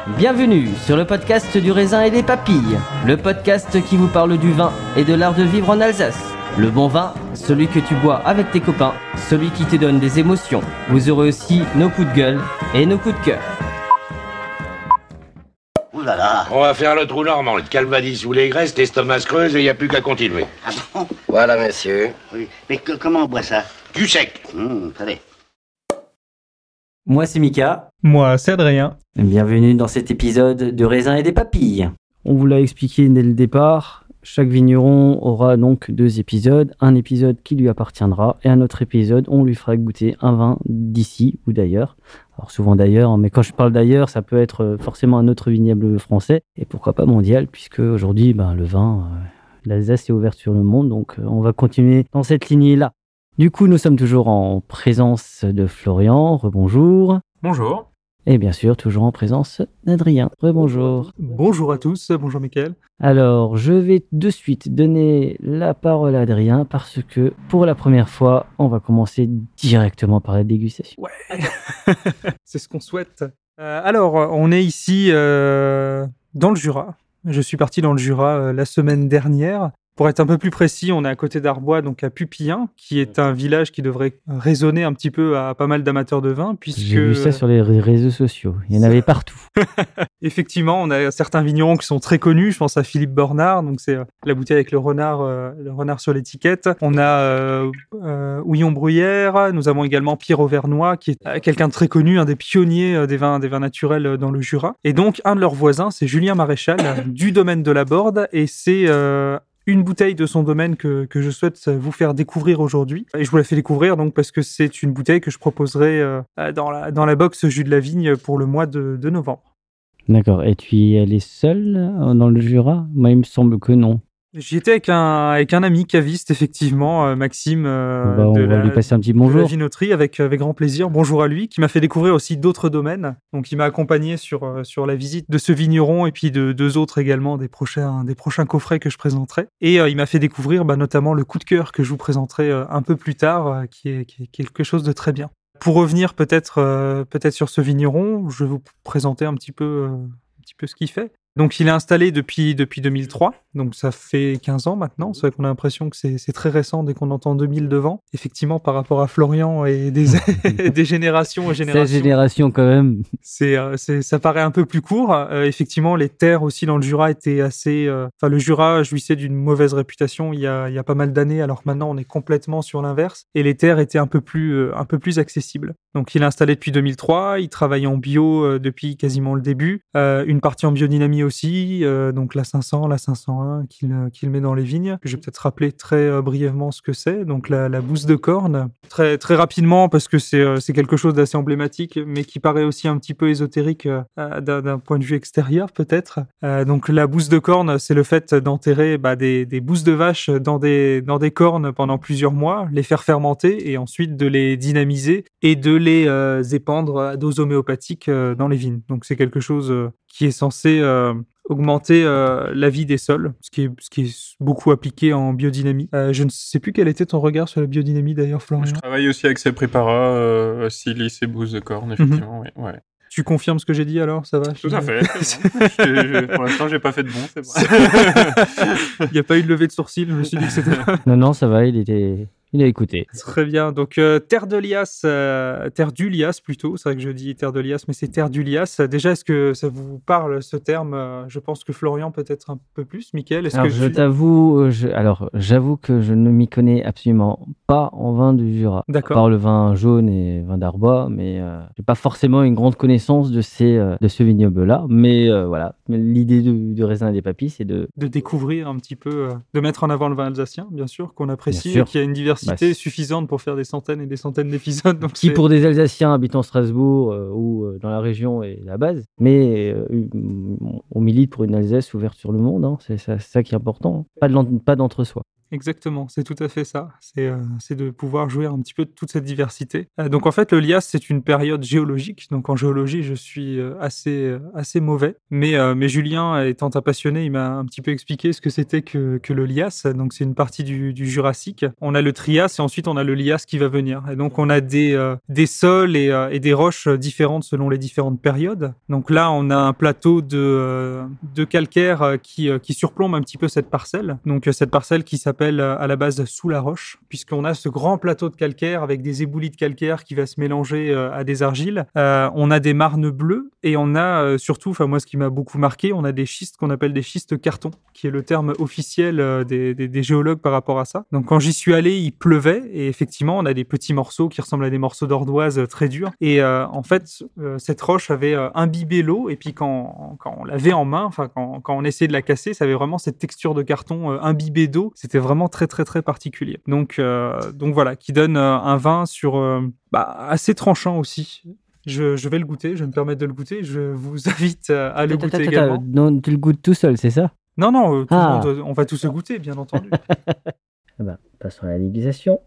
Bienvenue sur le podcast du raisin et des papilles, le podcast qui vous parle du vin et de l'art de vivre en Alsace. Le bon vin, celui que tu bois avec tes copains, celui qui te donne des émotions. Vous aurez aussi nos coups de gueule et nos coups de cœur. Ouh là là. On va faire le trou normand, le calvadis ou les graisses, l'estomac se creuse et il n'y a plus qu'à continuer. Ah bon? Voilà, messieurs. Oui. Mais comment on boit ça? Du sec. Allez. Moi c'est Mika, Moi, c'est Adrien. bienvenue dans cet épisode de raisin et des papilles. On vous l'a expliqué dès le départ, chaque vigneron aura donc 2 épisodes, un épisode qui lui appartiendra et un autre épisode on lui fera goûter un vin d'ici ou d'ailleurs. Alors souvent d'ailleurs, mais quand je parle d'ailleurs, ça peut être forcément un autre vignoble français et pourquoi pas mondial, puisque aujourd'hui le vin, l'Alsace est ouverte sur le monde, donc on va continuer dans cette lignée-là. Du coup, nous sommes toujours en présence de Florian, rebonjour. Bonjour. Et bien sûr, toujours en présence d'Adrien, rebonjour. Bonjour à tous. Bonjour Mickaël. Alors, je vais de suite donner la parole à Adrien parce que pour la première fois, on va commencer directement par la dégustation. Ouais. C'est ce qu'on souhaite. Alors, on est ici dans le Jura. Je suis parti dans le Jura la semaine dernière. Pour être un peu plus précis, on est à côté d'Arbois, donc à Pupillin, qui est un village qui devrait résonner un petit peu à pas mal d'amateurs de vin, puisque... J'ai vu ça sur les réseaux sociaux, il y en avait partout. Effectivement, on a certains vignerons qui sont très connus. Je pense à Philippe Bornard, donc c'est la bouteille avec le renard sur l'étiquette. On a Houillon Bruyère. Nous avons également Pierre Auvernois, qui est quelqu'un de très connu, un des pionniers des vins naturels dans le Jura. Et donc, un de leurs voisins, c'est Julien Maréchal, du domaine de la Borde, et c'est une bouteille de son domaine que je souhaite vous faire découvrir aujourd'hui. Et je vous la fais découvrir donc parce que c'est une bouteille que je proposerai dans la box Jus de la Vigne pour le mois de novembre. D'accord, et tu y es allé seul dans le Jura? Moi, il me semble que non. J'y étais avec un ami caviste, effectivement, Maxime, on va lui passer un petit de la bonjour. Vinoterie, avec grand plaisir. Bonjour à lui, qui m'a fait découvrir aussi d'autres domaines. Donc, il m'a accompagné sur la visite de ce vigneron et puis de 2 autres également, des prochains coffrets que je présenterai. Et il m'a fait découvrir notamment le coup de cœur que je vous présenterai un peu plus tard, qui est quelque chose de très bien. Pour revenir peut-être sur ce vigneron, je vais vous présenter un petit peu ce qu'il fait. Donc, il est installé depuis 2003, donc ça fait 15 ans maintenant. C'est vrai qu'on a l'impression que c'est très récent dès qu'on entend 2000 devant. Effectivement, par rapport à Florian et des générations et générations. 16 générations quand même. Ça paraît un peu plus court. Effectivement, les terres aussi dans le Jura étaient assez... le Jura jouissait d'une mauvaise réputation il y a pas mal d'années, alors que maintenant on est complètement sur l'inverse. Et les terres étaient un peu plus accessibles. Donc, il est installé depuis 2003. Il travaille en bio depuis quasiment le début. Une partie en biodynamie aussi, donc la 500, la 501 qu'il met dans les vignes. Je vais peut-être rappeler très brièvement ce que c'est. Donc la bouse de corne, très très rapidement parce que c'est quelque chose d'assez emblématique, mais qui paraît aussi un petit peu ésotérique d'un point de vue extérieur peut-être. Donc la bouse de corne, c'est le fait d'enterrer des bousses de vache dans des cornes pendant plusieurs mois, les faire fermenter et ensuite de les dynamiser et de les épandre à dose homéopathique dans les vignes. Donc c'est quelque chose qui est censé augmenter la vie des sols, ce qui est beaucoup appliqué en biodynamie. Je ne sais plus quel était ton regard sur la biodynamie d'ailleurs, Florian. Je travaille aussi avec ces préparats, silice et bouse de corne, effectivement, oui. Ouais. Tu confirmes ce que j'ai dit alors, ça va? Tout à fait. Pour l'instant, j'ai pas fait de bon, c'est vrai. Il n'y a pas eu de levée de sourcils, je me suis dit que c'était... Non, ça va, il a écouté. Très bien. Donc, terre de Lias, terre du Lias plutôt. C'est vrai que je dis terre de Lias, mais c'est terre du Lias. Déjà, est-ce que ça vous parle, ce terme? Je pense que Florian peut-être un peu plus. Mickaël, est-ce que j'avoue que je ne m'y connais absolument pas en vin du Jura. D'accord. À part le vin jaune et vin d'Arbois, mais j'ai pas forcément une grande connaissance de ce vignoble-là. Mais voilà, l'idée du raisin et des papilles, c'est de découvrir un petit peu, de mettre en avant le vin alsacien, bien sûr, qu'on apprécie, Bien sûr. et qu'il y a une diversité suffisante pour faire des centaines et des centaines d'épisodes. Donc qui pour des Alsaciens habitant Strasbourg ou dans la région est la base, mais on milite pour une Alsace ouverte sur le monde, hein. C'est ça qui est important, pas d'entre-soi. Exactement, c'est tout à fait ça. C'est de pouvoir jouir un petit peu de toute cette diversité. Donc en fait, le lias, c'est une période géologique. Donc en géologie, je suis assez mauvais. Mais Julien, étant un passionné, il m'a un petit peu expliqué ce que c'était que le lias. Donc c'est une partie du Jurassique. On a le Trias et ensuite on a le lias qui va venir. Et donc on a des sols et des roches différentes selon les différentes périodes. Donc là, on a un plateau de calcaire qui surplombe un petit peu cette parcelle. Donc cette parcelle qui s'appelle à la base sous la roche, puisqu'on a ce grand plateau de calcaire avec des éboulis de calcaire qui va se mélanger à des argiles. On a des marnes bleues et on a surtout, enfin moi ce qui m'a beaucoup marqué, on a des schistes qu'on appelle des schistes carton, qui est le terme officiel des géologues par rapport à ça. Donc quand j'y suis allé, il pleuvait et effectivement on a des petits morceaux qui ressemblent à des morceaux d'ardoise très durs. Et en fait, cette roche avait imbibé l'eau et puis quand on l'avait en main, enfin quand on essayait de la casser, ça avait vraiment cette texture de carton imbibé d'eau. C'était vraiment très très très particulier. Donc voilà, qui donne un vin assez tranchant aussi. Je vais le goûter, je vais me permettre de le goûter. Je vous invite à le goûter également. Non, tu le goûtes tout seul, c'est ça? Non, tout le monde, on va tous le goûter, bien entendu. Passons à la dégustation.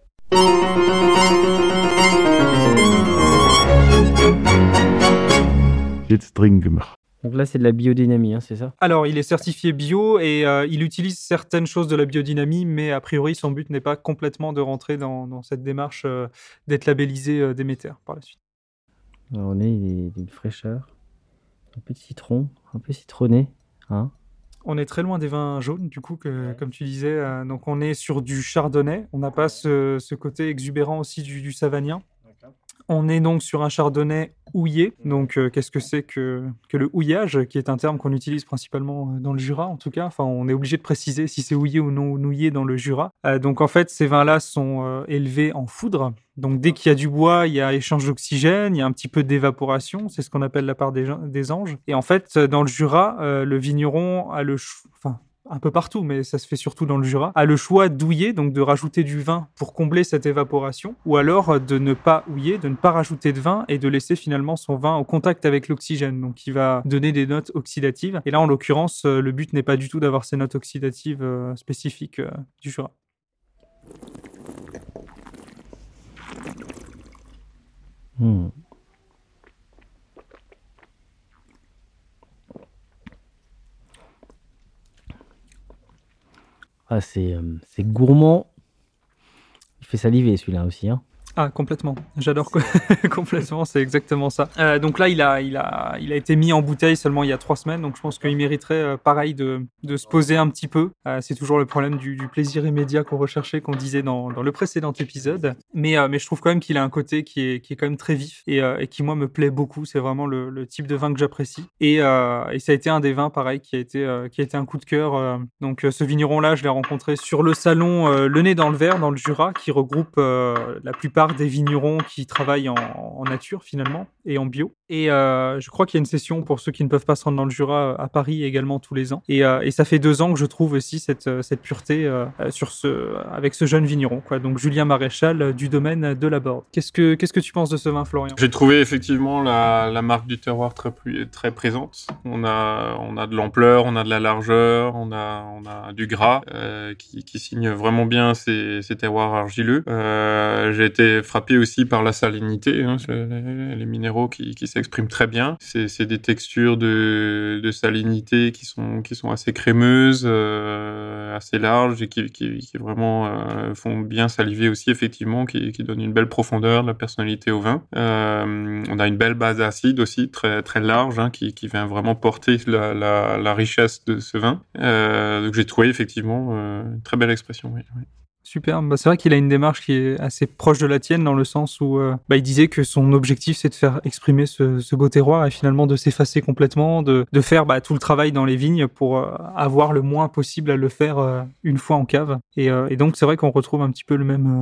Jetzt trinken wir. Donc là, c'est de la biodynamie, c'est ça? Alors, il est certifié bio et il utilise certaines choses de la biodynamie, mais a priori, son but n'est pas complètement de rentrer dans cette démarche d'être labellisé Déméter par la suite. Alors, on est d'une fraîcheur, un peu de citron, un peu citronné. Hein. On est très loin des vins jaunes, du coup, comme tu disais. Donc, on est sur du chardonnay. On n'a pas ce côté exubérant aussi du savagnin. On est donc sur un chardonnay houillé. Donc, qu'est-ce que c'est que le houillage, qui est un terme qu'on utilise principalement dans le Jura, en tout cas. Enfin, on est obligé de préciser si c'est houillé ou non houillé dans le Jura. Donc, en fait, ces vins-là sont élevés en foudre. Donc, dès qu'il y a du bois, il y a échange d'oxygène, il y a un petit peu d'évaporation. C'est ce qu'on appelle la part des anges. Et en fait, dans le Jura, le vigneron a un peu partout, mais ça se fait surtout dans le Jura, a le choix d'houiller, donc de rajouter du vin pour combler cette évaporation, ou alors de ne pas houiller, de ne pas rajouter de vin et de laisser finalement son vin au contact avec l'oxygène, donc il va donner des notes oxydatives. Et là, en l'occurrence, le but n'est pas du tout d'avoir ces notes oxydatives spécifiques du Jura. Ah, c'est gourmand. Il fait saliver celui-là aussi. Hein. Ah, complètement. J'adore complètement, c'est exactement ça. Donc là, il a été mis en bouteille seulement il y a 3 semaines, donc je pense qu'il mériterait, pareil, de se poser un petit peu. C'est toujours le problème du plaisir immédiat qu'on recherchait, qu'on disait dans le précédent épisode. Mais je trouve quand même qu'il a un côté qui est quand même très vif et qui, moi, me plaît beaucoup. C'est vraiment le type de vin que j'apprécie. Et ça a été un des vins, pareil, qui a été un coup de cœur. Donc ce vigneron-là, je l'ai rencontré sur le salon Le Nez dans le Verre, dans le Jura, qui regroupe la plupart des vignerons qui travaillent en nature finalement et en bio. Et je crois qu'il y a une session pour ceux qui ne peuvent pas se rendre dans le Jura à Paris également tous les ans. Et ça fait 2 ans que je trouve aussi cette pureté avec ce jeune vigneron, quoi. Donc Julien Maréchal du domaine de la Borde. Qu'est-ce que tu penses de ce vin, Florian ? J'ai trouvé effectivement la marque du terroir très présente. On a de l'ampleur, on a de la largeur, on a du gras qui signe vraiment bien ces terroirs argileux. J'ai été frappé aussi par la salinité, hein, les minéraux qui s'expriment très bien. C'est des textures de salinité qui sont assez crémeuses, assez larges et qui vraiment font bien saliver aussi, effectivement, qui donnent une belle profondeur, de la personnalité au vin. On a une belle base acide aussi, très, très large, hein, qui vient vraiment porter la richesse de ce vin. Donc j'ai trouvé effectivement une très belle expression. Oui. Super, c'est vrai qu'il a une démarche qui est assez proche de la tienne dans le sens où il disait que son objectif c'est de faire exprimer ce beau terroir et finalement de s'effacer complètement, de faire tout le travail dans les vignes pour avoir le moins possible à le faire une fois en cave. Et donc c'est vrai qu'on retrouve un petit peu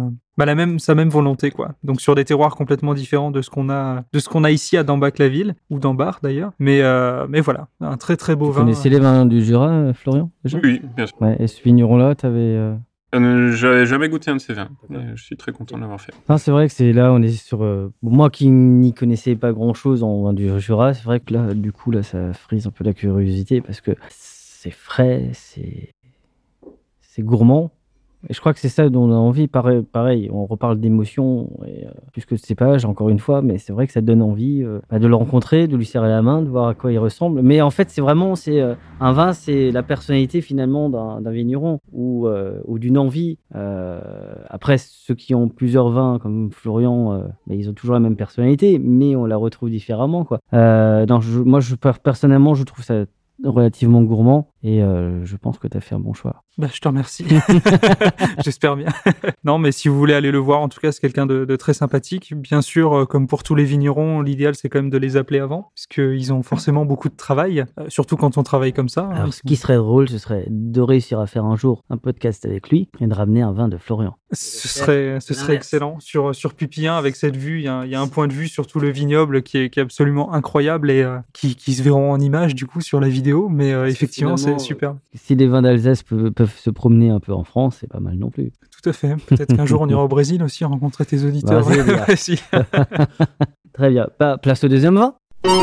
sa même volonté, quoi. Donc sur des terroirs complètement différents de ce qu'on a ici à Dambach-la-Ville ou d'Ambar d'ailleurs. Mais voilà, un très très beau vin. Tu connaissais les vins du Jura, Florian, déjà ? Oui, bien sûr. Ouais, et ce vigneron-là, t'avais... J'avais jamais goûté un de ces vins. Je suis très content de l'avoir fait. Non, c'est vrai que on est sur... moi qui n'y connaissais pas grand-chose en vin du Jura, c'est vrai que là, du coup, ça frise un peu la curiosité parce que c'est frais, c'est gourmand, Et je crois que c'est ça dont on a envie. Pareil, on reparle d'émotions, et, plus que de cépage, encore une fois, mais c'est vrai que ça donne envie de le rencontrer, de lui serrer la main, de voir à quoi il ressemble. Mais en fait, un vin, c'est la personnalité finalement d'un vigneron ou d'une envie. Après, ceux qui ont plusieurs vins, comme Florian, ils ont toujours la même personnalité, mais on la retrouve différemment, quoi. Personnellement, je trouve ça relativement gourmand et je pense que tu as fait un bon choix. Je te remercie. J'espère bien. Non, mais si vous voulez aller le voir, en tout cas, c'est quelqu'un de très sympathique. Bien sûr, comme pour tous les vignerons, l'idéal, c'est quand même de les appeler avant, puisqu'ils ont forcément beaucoup de travail, surtout quand on travaille comme ça. Alors, ce qui serait drôle, ce serait de réussir à faire un jour un podcast avec lui et de ramener un vin de Florian. Ce serait excellent. Sur Pupi 1, avec cette vue, il y a un point de vue sur tout le vignoble qui est absolument incroyable et qui se verront en image, du coup, sur la vidéo. Mais effectivement, c'est super. Si les vins d'Alsace peuvent se promener un peu en France, c'est pas mal non plus. Tout à fait. Peut-être qu'un jour, on ira au Brésil aussi rencontrer tes auditeurs. Si. Très bien. Place au deuxième vin.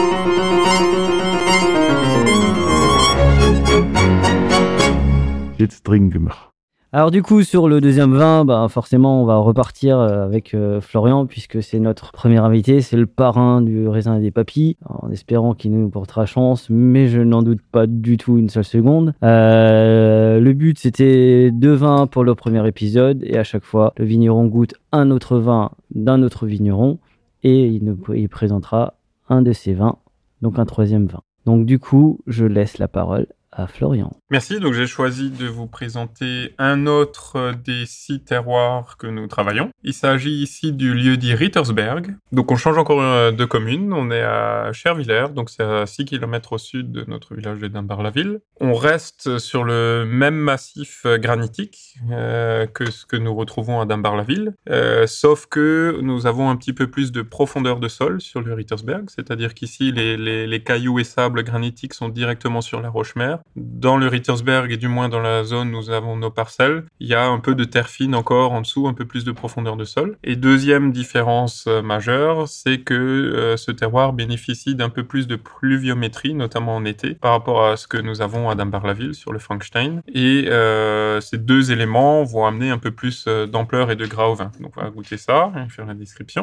Jetzt trinken wir. Alors du coup, sur le deuxième vin, forcément, on va repartir avec Florian, puisque c'est notre premier invité, c'est le parrain du raisin et des papilles, en espérant qu'il nous portera chance, mais je n'en doute pas du tout une seule seconde. Le but, c'était 2 vins pour le premier épisode, et à chaque fois, le vigneron goûte un autre vin d'un autre vigneron, et il présentera un de ces vins, donc un 3e vin. Donc du coup, je laisse la parole à Florian. Merci, donc j'ai choisi de vous présenter un autre des 6 terroirs que nous travaillons. Il s'agit ici du lieu-dit Rittersberg. Donc on change encore de commune, on est à Chervillers, donc c'est à 6 km au sud de notre village d'Edimbar-la-Ville. On reste sur le même massif granitique que ce que nous retrouvons à Edimbar-la-Ville, sauf que nous avons un petit peu plus de profondeur de sol sur le Rittersberg, c'est-à-dire qu'ici les cailloux et sables granitiques sont directement sur la roche-mère. Dans le Rittersberg, et du moins dans la zone où nous avons nos parcelles, il y a un peu de terre fine encore en dessous, un peu plus de profondeur de sol. Et deuxième différence majeure, c'est que ce terroir bénéficie d'un peu plus de pluviométrie, notamment en été, par rapport à ce que nous avons à Edimbar-la-Ville sur le Frankenstein. Et ces 2 éléments vont amener un peu plus d'ampleur et de gras au vin. Donc on va goûter ça et faire la description.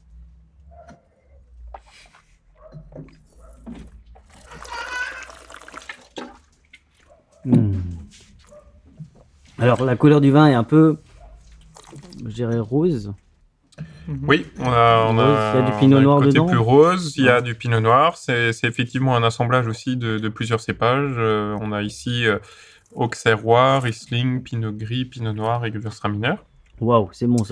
Alors, la couleur du vin est un peu, je dirais, rose. Oui, on a il y a du pinot noir dedans. Plus rose, il y a du pinot noir. C'est effectivement un assemblage aussi de plusieurs cépages. On a ici Auxerrois, Riesling, Pinot Gris, Pinot Noir et Gewürztraminer. Waouh, c'est bon ça.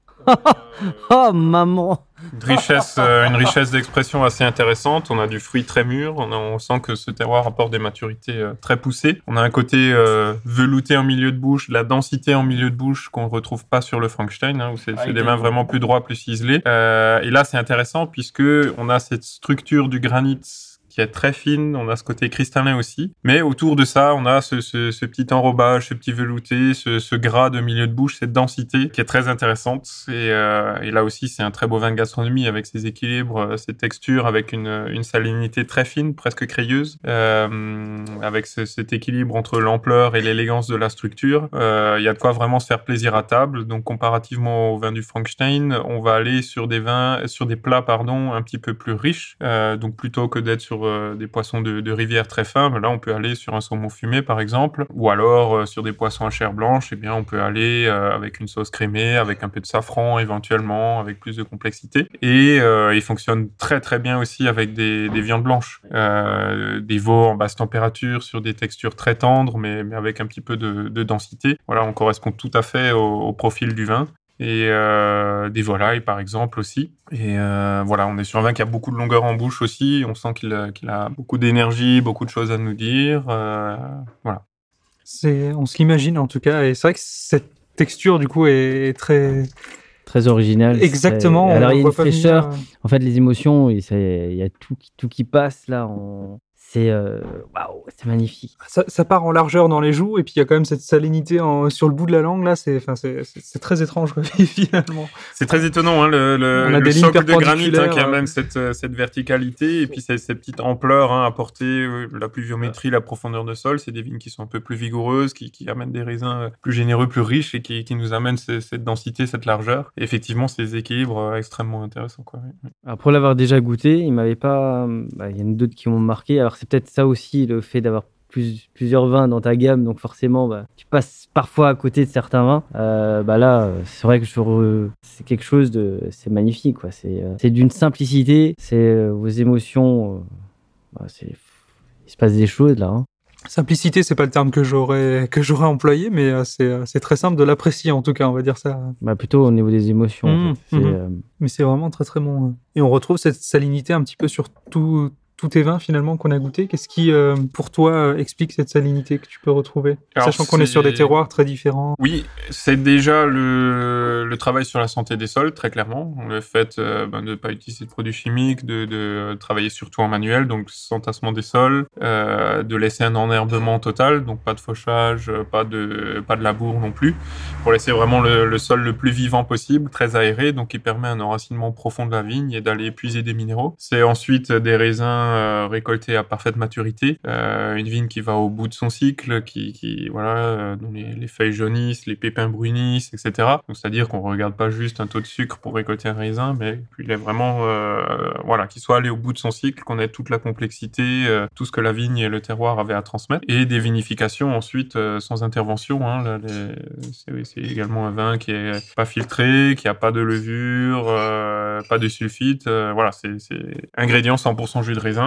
Oh maman. Une richesse d'expression assez intéressante. On a du fruit très mûr. On sent que ce terroir apporte des maturités très poussées. On a un côté velouté en milieu de bouche, de la densité en milieu de bouche qu'on ne retrouve pas sur le Frankenstein, où c'est des vins vraiment plus droits, plus ciselés. Et là, c'est intéressant puisque on a cette structure du granit qui est très fine, on a ce côté cristallin aussi, mais autour de ça, on a ce petit enrobage, ce petit velouté, ce gras de milieu de bouche, cette densité qui est très intéressante, et là aussi, c'est un très beau vin de gastronomie avec ses équilibres, ses textures, avec une salinité très fine, presque crayeuse, avec cet équilibre entre l'ampleur et l'élégance de la structure. Il y a de quoi vraiment se faire plaisir à table, donc comparativement au vin du Frankenstein, on va aller sur des plats, un petit peu plus riches, donc plutôt que d'être sur des poissons de rivière très fins, là on peut aller sur un saumon fumé par exemple, ou alors sur des poissons à chair blanche, on peut aller avec une sauce crémée, avec un peu de safran éventuellement, avec plus de complexité. Et il fonctionne très très bien aussi avec des viandes blanches, des veaux en basse température sur des textures très tendres, mais avec un petit peu de densité. Voilà, on correspond tout à fait au profil du vin. Et des volailles par exemple aussi. Et voilà, on est sur un vin qui a beaucoup de longueur en bouche aussi, on sent qu'il a beaucoup d'énergie, beaucoup de choses à nous dire, voilà. On se l'imagine en tout cas, et c'est vrai que cette texture du coup est très... Très originale. Exactement. Alors il y a une fraîcheur, en fait les émotions, il y a tout qui passe là, c'est waouh, c'est magnifique. Ça part en largeur dans les joues, et puis il y a quand même cette salinité sur le bout de la langue, là, c'est très étrange, quoi, finalement. C'est très étonnant, hein, On a le des lignes socle de granit qui perpendiculaires, amène cette verticalité, et puis ces petites ampleurs apportées, la pluviométrie, la profondeur de sol. C'est des vignes qui sont un peu plus vigoureuses, qui amènent des raisins plus généreux, plus riches, et qui nous amènent cette densité, cette largeur. Et effectivement, ces équilibres extrêmement intéressants, quoi. Oui. Alors, pour l'avoir déjà goûté, il m'avait pas. Il y en a d'autres qui m'ont marqué. Alors, c'est peut-être ça aussi, le fait d'avoir plusieurs vins dans ta gamme. Donc, forcément, tu passes parfois à côté de certains vins. Là, c'est vrai que c'est quelque chose de. C'est magnifique, quoi. C'est d'une simplicité. C'est vos émotions. Il se passe des choses, là. Hein. Simplicité, c'est pas le terme que j'aurais employé, mais c'est très simple de l'apprécier, en tout cas, on va dire ça. Plutôt au niveau des émotions. En fait. Mais c'est vraiment très très bon. Et on retrouve cette salinité un petit peu sur tous tes vins finalement qu'on a goûté. Qu'est-ce qui, pour toi, explique cette salinité que tu peux retrouver? Alors, sachant qu'on est sur des terroirs très différents. Oui, c'est déjà le travail sur la santé des sols, très clairement. Le fait de ne pas utiliser de produits chimiques, de travailler surtout en manuel, donc s'entassement des sols, de laisser un enherbement total, donc pas de fauchage, pas de labour non plus, pour laisser vraiment le sol le plus vivant possible, très aéré, donc qui permet un enracinement profond de la vigne et d'aller épuiser des minéraux. C'est ensuite des raisins récoltés à parfaite maturité, une vigne qui va au bout de son cycle, dont les feuilles jaunissent, les pépins brunissent, etc. Donc c'est-à-dire qu'on regarde pas juste un taux de sucre pour récolter un raisin, mais qu'il est vraiment qu'il soit allé au bout de son cycle, qu'on ait toute la complexité, tout ce que la vigne et le terroir avaient à transmettre, et des vinifications ensuite sans intervention. Hein, c'est également un vin qui est pas filtré, qui a pas de levure, pas de sulfite. C'est ingrédient 100% jus de raisin.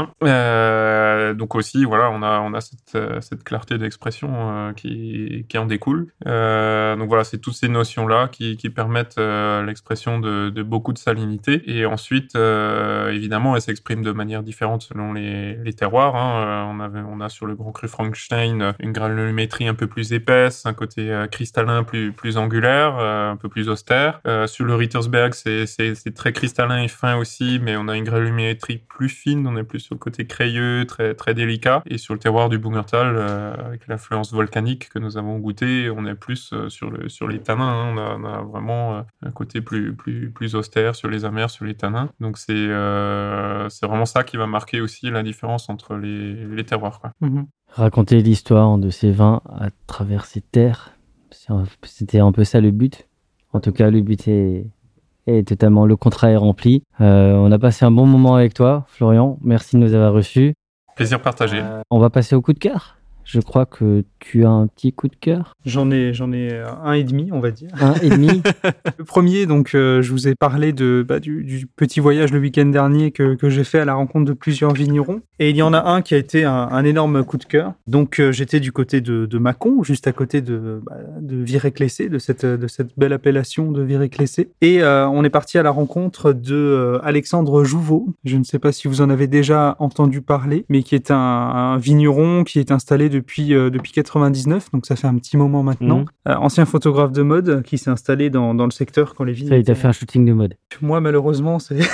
Donc aussi, on a cette clarté d'expression qui en découle. Donc voilà, c'est toutes ces notions-là qui permettent l'expression de beaucoup de salinité. Et ensuite, évidemment, elles s'expriment de manière différente selon les terroirs. Hein. On a sur le Grand Cru Frankenstein une granulométrie un peu plus épaisse, un côté cristallin plus angulaire, un peu plus austère. Sur le Rittersberg, c'est très cristallin et fin aussi, mais on a une granulométrie plus fine, on est plus sur le côté crayeux, très, très délicat. Et sur le terroir du Bungertal, avec l'influence volcanique que nous avons goûté, on est plus sur les tanins. Hein. On a vraiment un côté plus austère sur les amers, sur les tanins. Donc c'est vraiment ça qui va marquer aussi la différence entre les terroirs, quoi. Mm-hmm. Raconter l'histoire de ces vins à travers ces terres, c'était un peu ça le but. En tout cas, le but est totalement, le contrat est rempli. On a passé un bon moment avec toi, Florian. Merci de nous avoir reçus. Plaisir partagé. On va passer au coup de cœur. Je crois que tu as un petit coup de cœur. J'en ai un et demi, on va dire. Un et demi. Le premier, donc, je vous ai parlé du petit voyage le week-end dernier que j'ai fait à la rencontre de plusieurs vignerons. Et il y en a un qui a été un énorme coup de cœur. Donc, j'étais du côté de Mâcon, juste à côté de Viré-Clessé, de cette belle appellation de Viré-Clessé. Et on est parti à la rencontre de Alexandre Jouveau. Je ne sais pas si vous en avez déjà entendu parler, mais qui est un vigneron qui est installé depuis 99, donc ça fait un petit moment maintenant. Ancien photographe de mode qui s'est installé dans le secteur quand les vignes... Ça, il t'a fait un shooting de mode. Moi, malheureusement, c'était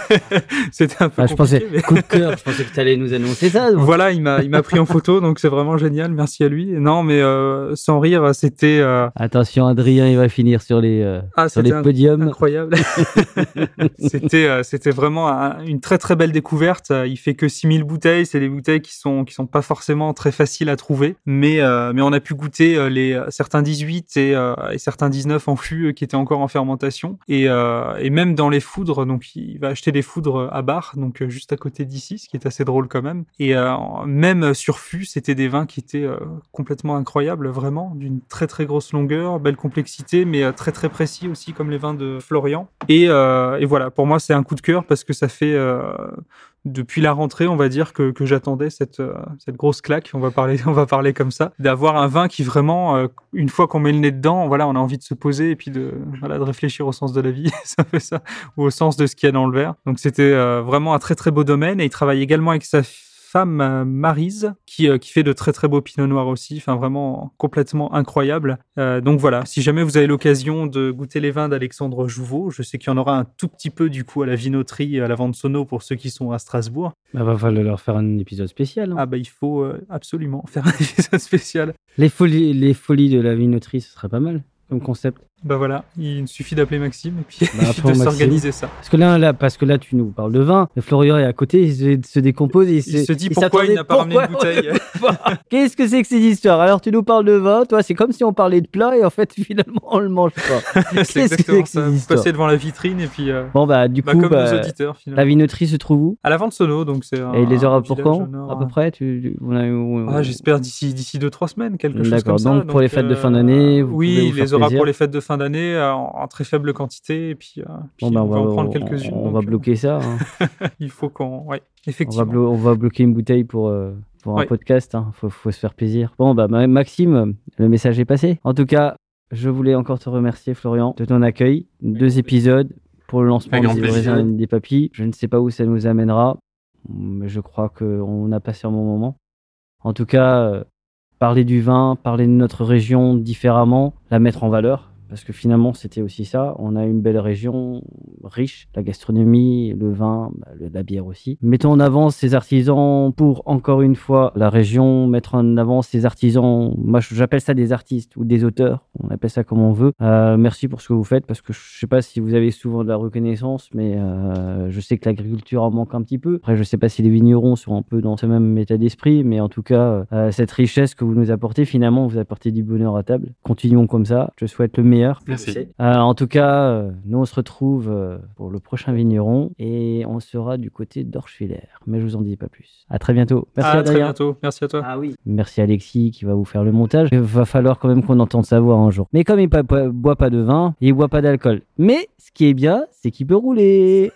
un peu compliqué. Coup de cœur, je pensais que tu allais nous annoncer ça. Donc. Voilà, il m'a pris en photo, donc c'est vraiment génial, merci à lui. Non, mais sans rire, c'était... Attention, Adrien, il va finir sur les podiums. Incroyable. C'était vraiment une très très belle découverte. Il fait que 6000 bouteilles, c'est des bouteilles qui sont pas forcément très faciles à trouver, mais on a pu goûter certains 18 et certains 19 en fût qui étaient encore en fermentation, et même dans les foudres. Donc il va acheter des foudres à Bar, donc juste à côté d'ici, ce qui est assez drôle quand même. Et même sur fût, c'était des vins qui étaient complètement incroyables, vraiment d'une très très grosse longueur, belle complexité, mais très très précis aussi, comme les vins de Florian. Et voilà, pour moi c'est un coup de cœur parce que ça fait depuis la rentrée, on va dire que j'attendais cette grosse claque, on va parler comme ça, d'avoir un vin qui vraiment, une fois qu'on met le nez dedans, voilà, on a envie de se poser et puis de réfléchir au sens de la vie, ça fait ça, ou au sens de ce qu'il y a dans le verre. Donc c'était vraiment un très très beau domaine, et il travaille également avec sa femme Maryse qui fait de très très beaux pinots noirs aussi, enfin vraiment complètement incroyable. Donc voilà, si jamais vous avez l'occasion de goûter les vins d'Alexandre Jouveau, je sais qu'il y en aura un tout petit peu du coup à la vinoterie, à la Vente Sono pour ceux qui sont à Strasbourg. Va falloir leur faire un épisode spécial. Hein. Ah bah il faut absolument faire un épisode spécial. Les folies de la vinoterie, ce serait pas mal comme concept. Bah voilà, il suffit d'appeler Maxime et puis de Maxime. s'organiser ça. Parce que là, tu nous parles de vin. Le Florian est à côté, il se décompose. Il se dit pourquoi il n'a pas ramené une bouteille. Qu'est-ce que c'est que ces histoires? Alors, tu nous parles de vin, toi, c'est comme si on parlait de plat et en fait, finalement, on le mange pas. C'est exactement ça. Vous passez devant la vitrine et puis. Bon, bah, du coup, comme nos auditeurs, finalement. La vinoterie se trouve où? À la Vente Sono, donc c'est. Et il les aura pour quand? À peu près j'espère d'ici 2-3 semaines, quelque chose comme ça. D'accord, donc pour les fêtes de fin d'année. Oui, il les aura pour les fêtes de fin d'année en très faible quantité et puis on va en prendre quelques-unes. On va bloquer ça. Hein. Il faut qu'on... effectivement. On va bloquer une bouteille pour un podcast. Hein. Faut se faire plaisir. Bon, bah Maxime, le message est passé. En tout cas, je voulais encore te remercier, Florian, de ton accueil. 2 épisodes pour le lancement des raisins et des papilles. Je ne sais pas où ça nous amènera, mais je crois qu'on a passé un bon moment. En tout cas, parler du vin, parler de notre région différemment, la mettre en valeur. Parce que finalement, c'était aussi ça. On a une belle région riche, la gastronomie, le vin, la bière aussi. Mettons en avant ces artisans pour, encore une fois, la région, mettre en avant ces artisans. Moi, j'appelle ça des artistes ou des auteurs. On appelle ça comme on veut. Merci pour ce que vous faites, parce que je ne sais pas si vous avez souvent de la reconnaissance, mais je sais que l'agriculture en manque un petit peu. Après, je ne sais pas si les vignerons sont un peu dans ce même état d'esprit, mais en tout cas, cette richesse que vous nous apportez, finalement, vous apportez du bonheur à table. Continuons comme ça. Je souhaite le meilleur. Merci. En tout cas, nous on se retrouve pour le prochain vigneron et on sera du côté d'Orschwiller. Mais je vous en dis pas plus. À très bientôt. Merci Adrien. Très bientôt. Merci à toi. Ah oui. Merci Alexis qui va vous faire le montage. Il va falloir quand même qu'on entende sa voix un jour. Mais comme il boit pas de vin, il boit pas d'alcool. Mais ce qui est bien, c'est qu'il peut rouler.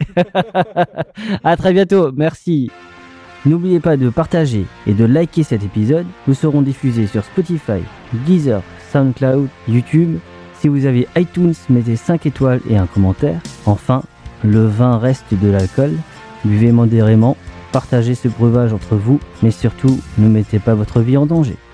À très bientôt. Merci. N'oubliez pas de partager et de liker cet épisode. Nous serons diffusés sur Spotify, Deezer, SoundCloud, YouTube. Si vous avez iTunes, mettez 5 étoiles et un commentaire. Enfin, le vin reste de l'alcool. Buvez modérément, partagez ce breuvage entre vous, mais surtout, ne mettez pas votre vie en danger.